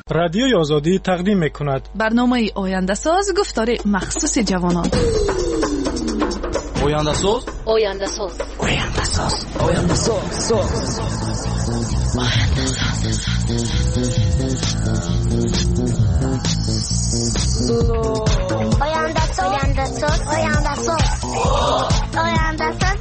رادیوی آزادی تقدیم می‌کند برنامه آینده ساز گفتار مخصوص جوانان. آینده ساز آینده ساز آینده ساز آینده ساز آینده ساز آینده ساز آینده ساز آینده ساز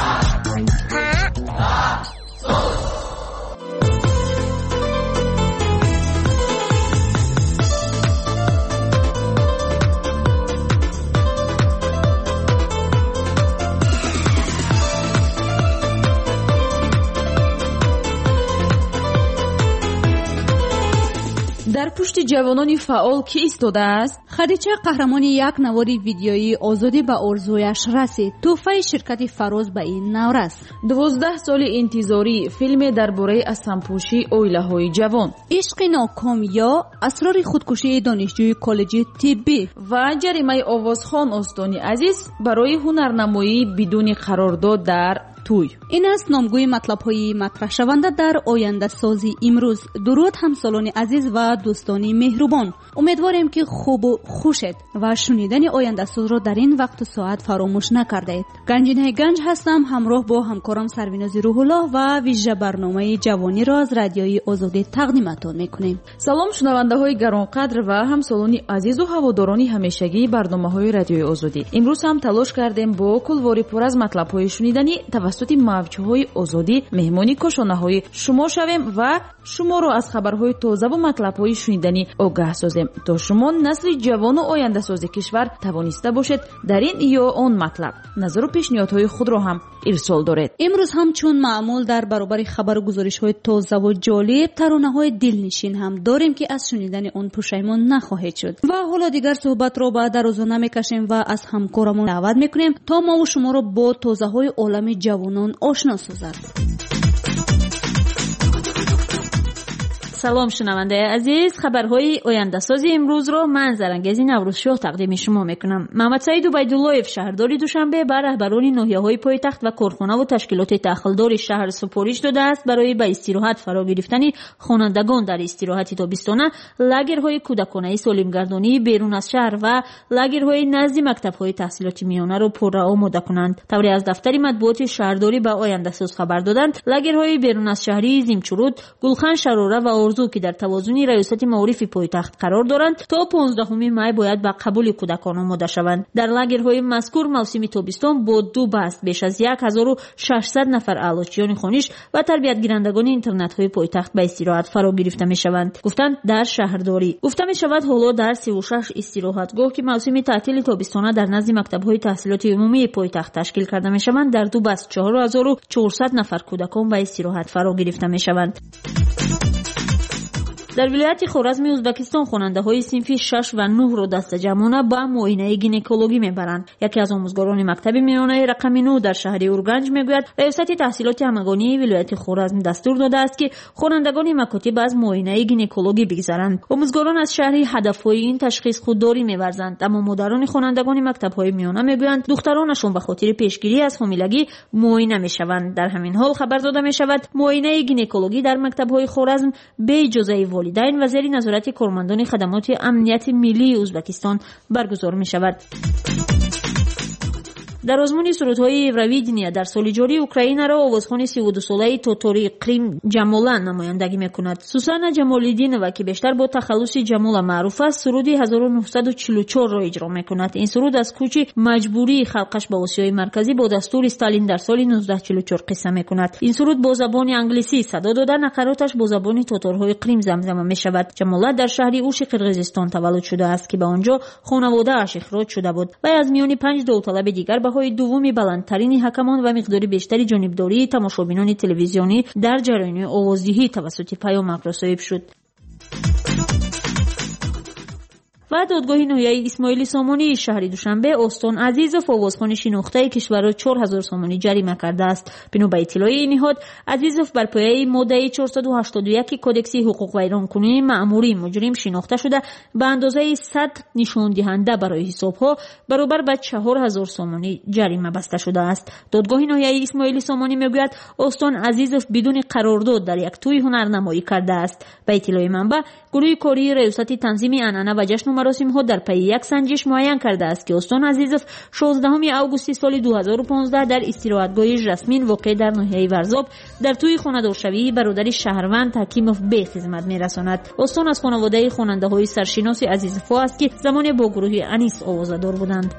در پشت جوانان فعال کی ایستاده است؟ خدیجه قهرمان یک نوار ویدیویی آزادی به آرزویش رسید. تحفه شرکت فراز به این نورس. 12 سال انتظاری فیلم درباره اسمپوشی اویله‌های جوان، عشق ناکام یا اسرار خودکشی دانشجوی کالج طبی و جریمه آوازخوان استانی عزیز برای هنرنمایی بدون قرارداد در توی. این است نامگوی مطلب‌های مطرح شونده در آینده سازی امروز. درود همسالان عزیز و دوستان مهربان، امیدواریم که خوب و خوشید و شنیدن آینده ساز را در این وقت و ساعت فراموش نکردید. گنجینه گنج هستم، همراه با همکارم سرویناز روح الله و ویژه برنامه جوانی را از رادیوی آزادی تقدیمتان میکنیم. سلام شنونده‌های گرانقدر و همسالان عزیز و هواداران همیشگی برنامه‌های رادیوی آزادی. امروز هم تلاش کردیم با کلواری پر از مطلب‌های شنیدنی توسط موج‌های آزادی مهمانی کشانه‌های شما شویم و شما را از خبرهای تازه و مطلب‌های شنیدنی آگاه سازیم تا شما نسل جوان و آینده ساز کشور توانسته باشید در این یا آن مطلب نظر و پیشنهادهای خود را هم ارسال دارید. امروز هم چون معمول در برابر خبر و گزارش‌های تازه و جالب ترانه‌های دلنشین هم داریم که از شنیدن آن پشیمان نخواهید شد. و حالا دیگر صحبت را به درازا نمی‌کشیم و از همکارمون دعوت می‌کنیم تا ما و شما را با تازه‌های عالم جوانان آشنا سازد. سلام شنونده عزیز، خبرهای آینده سازی امروز رو من زرنگزی نوروزشاه تقدیم شما میکنم. محمد سعید عبیداللهیف شهرداری دوشنبه به رهبران ناحیه‌های پایتخت و کارخانه و تشکیلات داخلدار شهر سفارش داده است برای به استراحت فرا گرفتن خوانندگان در استراحت تابستانه لاگرهای کودکانه سالمگردانی بیرون از شهر و لاگرهای نزد مکتب‌های تحصیلات میانه را پر آماده کنند. طوری از دفتر مطبوعات شهرداری به آینده ساز خبر دادند لاگرهای بیرون از شهری زیمچرود، گلخان شراره و آرزو که در توازن ریاست معارف پایتخت قرار دارند تا 15 می باید به قبول کودکان آماده شوند. در لاگرهای مذکور موسم تابستان با 2 بست بیش از 1600 نفر اعلاچیان خوانش و تربیت گیرندگان اینترنت های پایتخت به استراحت فرا گرفته می شوند. گفتند در شهرداری گفته می شود حالا در 36 استراحتگاه که موسم تعطیل تابستانه در نزد مکتب های تحصیلات عمومی پایتخت تشکیل کرده می شوند در 2 بست 4400 نفر کودکان به استراحت فرا گرفته می شوند. در ولایت خوارزم ازبکستان خواننده‌های صنف 6 و 9 را دست جمعانه به معاینه گینکولوژی میبرند. یکی از آموزگاران مکتب میانه رقم 9 در شهر اورگنج میگوید ریاست تحصیلات همگانی ولایت خوارزم دستور داده است که خوانندگان مکاتب از معاینه گینکولوژی بگذرند. آموزگاران از شهر هدفهای این تشخیص خودداری می‌ورزند، اما مدیران خوانندگان مکتب‌های میانه میگویند دخترانشان به خاطر پیشگیری از حاملگی معاینه میشوند. در همین حال خبر داده میشود معاینه گینکولوژی در مکتب‌های خوارزم به اجازه والدین و زیر نظارت کارمندان خدمات امنیت ملی ازبکستان برگزار می شود. در آزمون سرودهای اورویدنیا در سال جاری اوکراین را آوازخوان 32 ساله تاتاری قریم جمالا نمایندگی میکند. سوسانا جمالدینова که بیشتر با تخلص جمالا معروف است سرود 1944 را اجرا میکند. این سرود از کوچ مجبوری خلقش به آسیای مرکزی با دستور استالین در سال 1944 قصه میکند. این سرود با زبان انگلیسی صدا داده نقراتش با زبان تاتارهای قریم زمزمه میشود. جمالا در شهر اوش قرقیزستان تولد شده است که به آنجا خانواده اش اخراج شده بود و از میان 5 داوطلب دیگر های دومی بلندترین حکمان و مقدار بیشتری جانبداری تماشابینان تلویزیونی در جریان آوازدهی توسط پیامک رسانید شد. و دادگاه نهایی اسماعیل سامانی شهر دوشنبه استان عزیزوف آوازخوان شناخته کشور را 4000 سامانی جریمه کرده است. بنا به اطلاع این نهاد، عزیزوف بر پایه ماده 481 کدکس حقوق ویرانکنی مأموری مجرم شناخته شده به اندازه 100 نشان دهنده برای حسابها برابر به 4000 سامانی جریمه بسته شده است. دادگاه نهایی اسماعیل سامانی میگوید استان عزیزوف بدون قرارداد در یک توی هنرنمایی کرده است. به اطلاع منبع، گروه کاری ریاست تنظیم عنعنه و جشن و مراسم ها در پی یک سنجش معین کرده است که استان عزیزوف 16 اوگوست سال 2015 در استراحتگاه ژاسمین واقع در ناحیه ورزاب در توی خانه‌دارشویی برادر شهروند حکیموف به خدمت میرساند. استان از خانواده خواننده های سرشناس عزیزوف است که زمان با گروه انیس آوازدار بودند.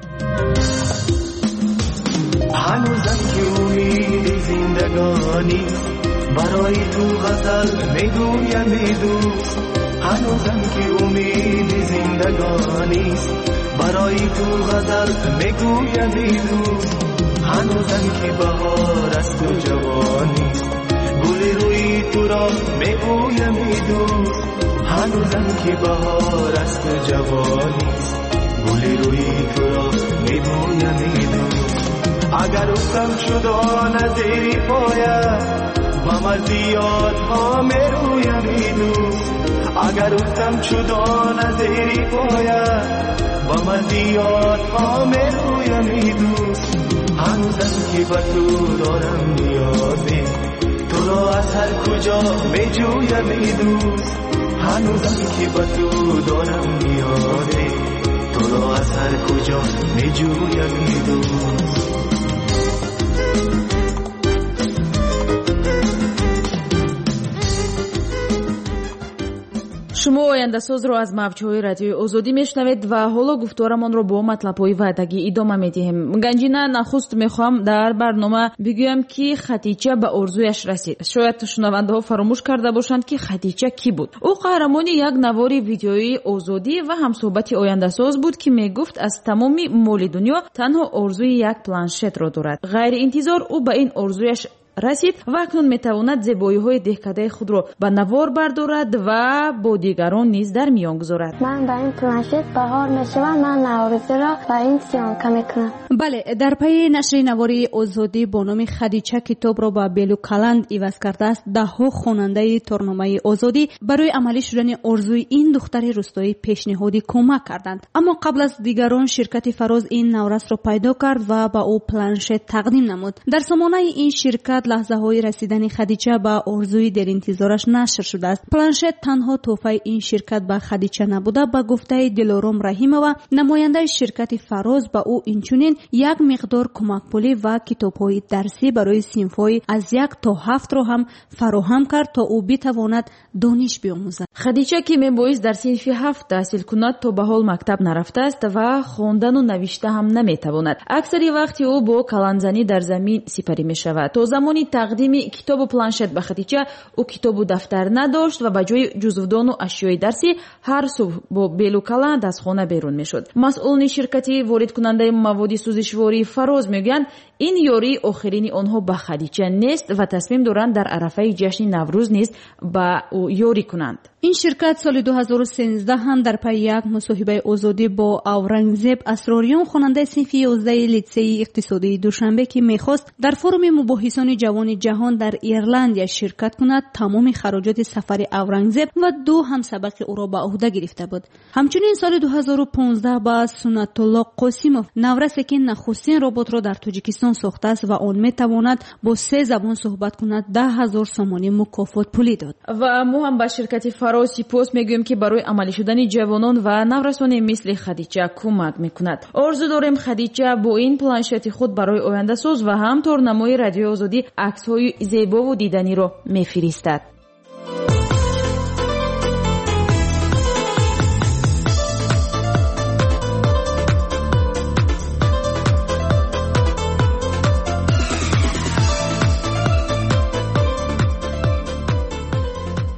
هنوزم که امید زندگانی برای تو غزل میگویم دوست، هنوزم که امید زندگانی برای تو غزل میگویم دوست، هنوزم که بهار است و جوانی گل روی تو را میگویم دوست، هنوزم که بهار است و جوانی گل روی تو را میگویم دوست. اگر افتم شدان از زیر پایت و مزیاد ها میرویم دوست، اگر افتم شدان از زیر پایت و مزیاد ها میرویم دوست، هنوزم که به تو دارم نیازی تو را از هر کجا میجویم دوست، هنوزم که به تو دارم نیازی تو را از هر کجا میجویم دوست. شما آینده ساز رو از موج‌های رادیوی آزادی میشنوید و حالا گفتارمان رو با مطلب‌های وعدگی ادامه میدیم. گنجینه نخست میخوام در برنامه بگویم که خدیجه به آرزویش رسید. شاید شنونده‌ها فراموش کرده باشند که خدیجه کی بود. او قهرمان یک نوار ویدیویی آزادی و همصحبت آینده ساز بود که میگفت از تمام مال دنیا تنها آرزوی یک پلنشت را دارد. غیر انتظار او به این آرزویش رسید و اکنون میتواند زیبایی‌های دهکده خود را به نوار بردارد و با دیگران نیز در میان گذارد. من با این پلنشت بهار میشوم، من نوارزی را با این سیانکه میکنم. بله، در پی نشر نواری آزادی با نام خدیجه کتاب را به بیلو کلند عوض کرده است. ده‌ها خواننده تورنمه آزادی برای عملی شدن آرزوی این دختر روستایی پیشنهادی کمک کردند، اما قبل از دیگران شرکت فراز این نورس را پیدا کرد و به او پلنشت تقدیم نمود. در سامانه این شرکت لحظه های رسیدن خدیجه به آرزوی در انتظارش نشر شده است. پلنشت تنها تحفه این شرکت به خدیجه نبوده. به گفته دلارام رحیمова نماینده شرکت فراز به او اینچنین یک مقدار کمک پولی و کتاب‌های درسی برای صنف‌های از 1 تا 7 را هم فراهم کرد تا او بتواند دانش بیاموزد. خدیجه که میبایست در صنف 7 تحصیل کند تا به حال مکتب نرفته است و خواندن و نوشته هم نمیتواند. اکثر وقتی او با کلانزنی در زمین سپری میشود. تا زمانی تقدیم کتاب و پلنشت به خدیجه او کتاب و دفتر نداشت و به جای جزودان و اشیای درسی هر صبح با بیلو کلند از خانه بیرون میشد. مسئولان شرکتی وارد کننده مواد سوزشواری فراز میگویند این یاری آخرین آنها به خدیجه نیست و تصمیم دارند در عرفه جشن نوروز نیز به او یاری کنند. این شرکت سال 2013 هم در پی یک مصاحبه آزادی با اورنگزیب اسراریان خواننده صنف 11 لیسه اقتصادی دوشنبه که میخواست در فروم مباحثان جوان جهان در ایرلند شرکت کند تمام خراجات سفر اورنگزیب و 2 همسبق او را به عهده گرفته بود. همچنین سال 2015 با سنت الله قاسموف نورسی که نخستین ربات را در تاجیکستان ساخته است و آن میتواند با 3 زبان صحبت کند 10,000 سامانی مکافات پولی داد. و ما هم با شرکت فراز سپاس میگویم که برای عملی شدن جوانان و نورسان مثل خدیجه کمک میکند. آرزو داریم خدیجه با این پلنشت خود برای آینده ساز و هم تورنمای رادیو آزادی عکس‌های زیبا و دیدنی را میفرستد. شما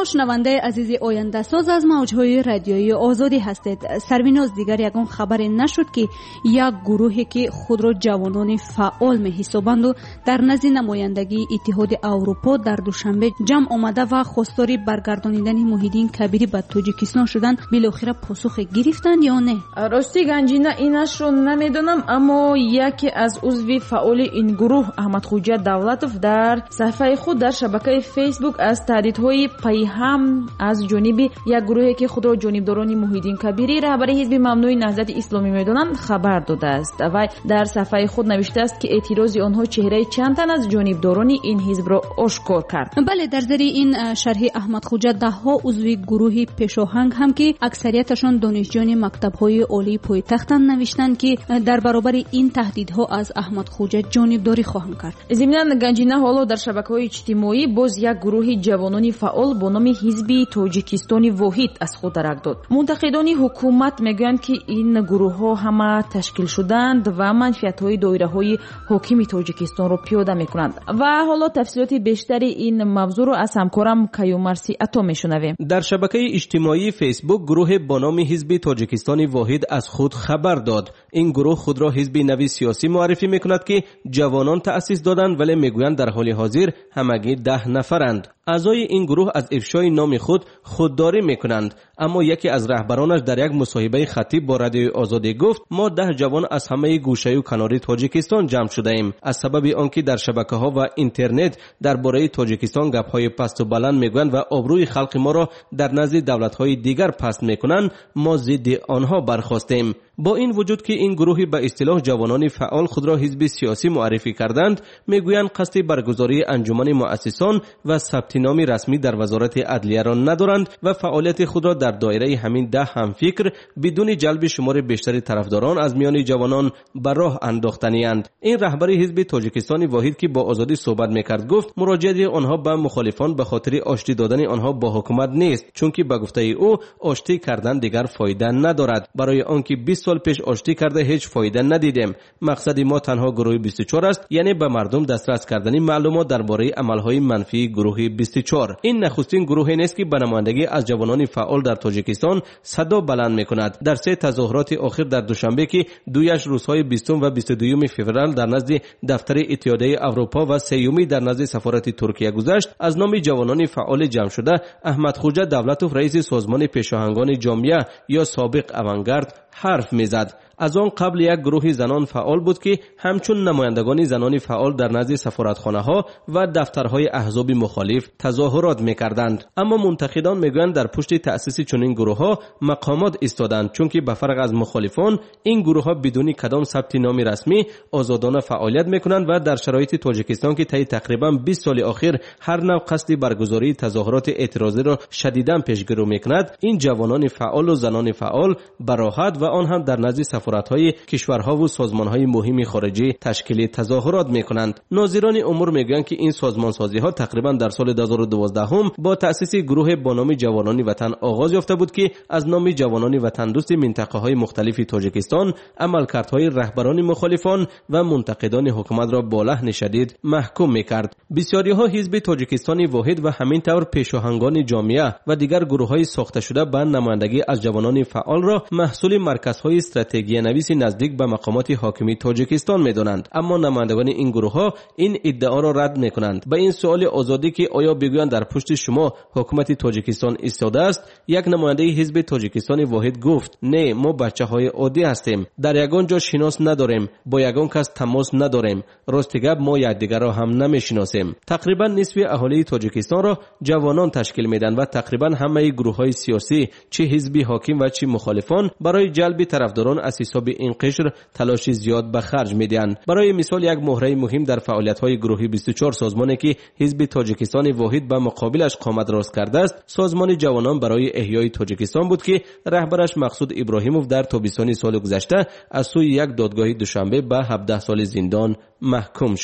شنونده عزیز آینده ساز از موجهای رادیویی آزادی هستید. سربیناز دیگر یگان خبری نشد که یک گروهی که خود را جوانان فعال می حسابند و در نزد نمایندگی اتحاد اروپا در دوشنبه جمع آمده و خواستار برگردانیدن موحدین کبیری به تاجیکستان شدن بالاخره پاسخ گرفتند یا نه؟ راستی گنجینه اینش رو نمیدونم، اما یکی از عضو فعال این گروه احمدخوجه دولتوف در صفحه خود در شبکه فیسبوک از تهدیدهای پیهم از جانب یک گروهی که خود را جانبداران موحدین کبیری رهبر حزب ممنوع نهضت اسلامی میدانند خبر داده است و در صفحه خود نوشته است که اعتراض آنها چهره چند تن از جانبداران این حزب را آشکار کرد. بله، در زیر این شرح احمدخوجه دهها عضو گروه پیشاهنگ هم که اکثریتشان دانشجویان مکتب‌های عالی پایتختند نوشتند که در برابر این تهدیدها از احمدخوجه جانبداری خواهند کرد. ضمناً گنجینه حالا در شبکه‌های اجتماعی باز یک گروه جوانان فعال با نام حزب تاجیکستان واحد از خود درک داد. منتقدان حکومت میگویند که این گروه‌ها همه تشکیل شدند و منفعت‌های دایره‌های حاکم تاجیکستان را پیاده می‌کنند. و حالا تفصیلات بیشتری این موضوع را از همکارم کیومرثی عطا میشنویم. در شبکه اجتماعی فیسبوک گروه با نام حزب تاجیکستان واحد از خود خبر داد. این گروه خود را حزب نوی سیاسی معرفی می‌کند که جوانان تأسیس دادند، ولی میگویند در حال حاضر همگی 10 نفرند. اعضای این گروه از افشای نام خود خودداری میکنند، اما یکی از رهبرانش در یک مصاحبه خطی با رادیوی آزادی گفت ما 10 جوان از همه گوشه و کنار تاجیکستان جمع شده ایم. از سبب آنکه در شبکه‌ها و اینترنت درباره تاجیکستان گپ‌های پست و بلند میگویند و آبروی خلق ما را در نزد دولت‌های دیگر پست میکنند، ما ضد آنها برخاستیم. با این وجود که این گروهی به اصطلاح جوانان فعال خود را حزب سیاسی معرفی کردند، میگویند قصد برگزاری انجمن مؤسسان و ثبت نام رسمی در وزارت عدلیه را ندارند و فعالیت خود را در دایره همین 10 همفکر بدون جلب شمار بیشتر طرفداران از میان جوانان به راه انداختنی‌اند. این رهبر حزب تاجیکستان واحد که با آزادی صحبت میکرد گفت مراجعه آنها به مخالفان به خاطر آشتی دادن آنها با حکومت نیست، چون که به گفته او آشتی کردن دیگر فایده ندارد. برای آنکه 20 سال پیش آشتی کرده هیچ فایده ندیدیم. مقصد ما تنها گروه 24 است، یعنی به مردم دسترس کردن معلومات درباره عملهای منفی گروه 24. این نخستین گروهی نیست که به نمایندگی از جوانان فعال در تاجیکستان صدا بلند میکند. در 3 تظاهرات اخیر در دوشنبه که دویش روزهای 20 و 22 فوریه در نزد دفتر اتحادیه اروپا و 3 در نزد سفارت ترکیه گذشت، از نام جوانان فعال جمع شده احمدخوجه دولتوف رئیس سازمان پیشاهنگان جامعه یا سابق اوانگارد حرف میزد. از آن قبل یک گروه زنان فعال بود که همچون نمایندگان زنان فعال در نزد سفارتخانه‌ها و دفترهای احزاب مخالف تظاهرات می‌کردند. اما منتقدان میگویند در پشت تأسیس چنین گروه‌ها مقامات ایستادند، چون که به فرق از مخالفان این گروه‌ها بدون کدام ثبت نام رسمی آزادانه فعالیت می‌کنند و در شرایط تاجیکستان که طی تقریباً 20 سال اخیر هر نوع قصد برگزاری تظاهرات اعتراضی را شدیداً پیشگیری می‌کند، این جوانان فعال و زنان فعال به راحت و آن هم در نزد سفارت‌های کشورها و سازمان‌های مهم خارجی تشکیل تظاهرات می‌کنند. ناظران امور میگویند که این سازمانسازی‌ها تقریباً در سال 2012 هم با تأسیس گروه با نام جوانان وطن آغاز یافته بود که از نام جوانان وطن دوست منطقه‌های مختلف تاجیکستان عملکردهای رهبران مخالفان و منتقدان حکومت را با لحن شدید محکوم می‌کرد. بسیاری‌ها حزب تاجیکستان واحد و همین طور پیشاهنگان جامعه و دیگر گروه‌های ساخته شده به نمایندگی از جوانان فعال را محصول مرکزهای استراتژی نویس نزدیک به مقامات حاکمی تاجیکستان می‌دانند. اما نمایندگان این گروه‌ها این ادعا را رد می‌کنند. به این سوال آزادی که آیا بگویند در پشت شما حکومت تاجیکستان ایستاده است، یک نماینده حزب تاجیکستان واحد گفت نه، ما بچه‌های عادی هستیم، در یگان جا شناس نداریم، با یگان کس تماس نداریم، راستی گپ ما یکدیگر را هم نمی‌شناسیم. تقریبا نصف اهالی تاجیکستان را جوانان تشکیل میدن و تقریبا همه گروه‌های سیاسی چه حزبی حاکم و چه مخالفان برای جلب طرفداران از حساب این قشر تلاش زیاد به خرج میدهند. برای مثال یک مهره مهم در فعالیت‌های گروه 24 سازمانی که حزب تاجیکستان واحد به مقابلش قامت راست کرده است، سازمان جوانان برای احیای تاجیکستان بود که رهبرش مقصود ابراهیموف در تابستان سال گذشته از سوی یک دادگاه دوشنبه به 17 سال زندان محکوم شد.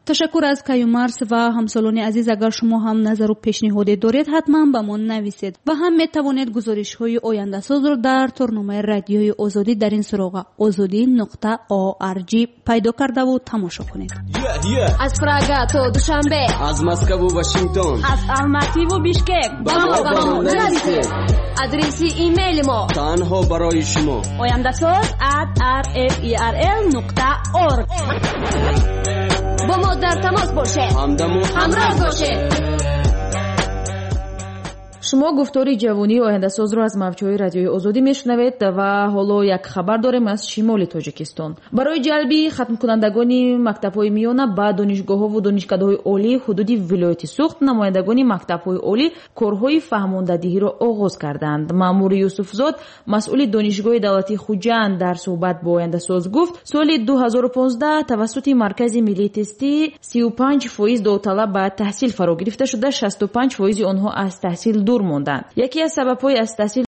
تشکر از کیومرس و همسالان عزیز. اگر شما هم نظر و پیشنهادی دارید حتما به ما نویسید و هم میتوانید گزارش های آینده ساز رو در تورنمه رادیوی آزادی در این سراغ azadi.org پیدا کرده و تماشا کنید. از پراگ تا دوشنبه، از مسکو و واشنگتن، از الماتی و بیشکک با ما نویسید. آدرس ایمیل ما تنها برای شما oyandasaz@rferl.org. با ما در تماس باشید، همراه باشید. شما گفتاری جوانی آینده ساز را از موجهای رادیوی آزادی میشنوید و حالا یک خبر داریم از شمال تاجیکستان. برای جلبی ختم کنندگان مکتب‌های میانه با دانشگاه‌ها و دانشکده‌های عالی حدودی ولایت سوخت، نمایندگان مکتب‌های عالی کارهای فهماندهی را آغاز کردند. مأمور یوسفزاد مسئول دانشگاه دولتی خوجند در صحبت با آینده ساز گفت سال 2015 توسط مرکز ملی تستی 35% داوطلب به تحصیل فرا گرفته شده، 65% آنها از تحصیل دور ماندند. یکی از سبب‌های از تحصیل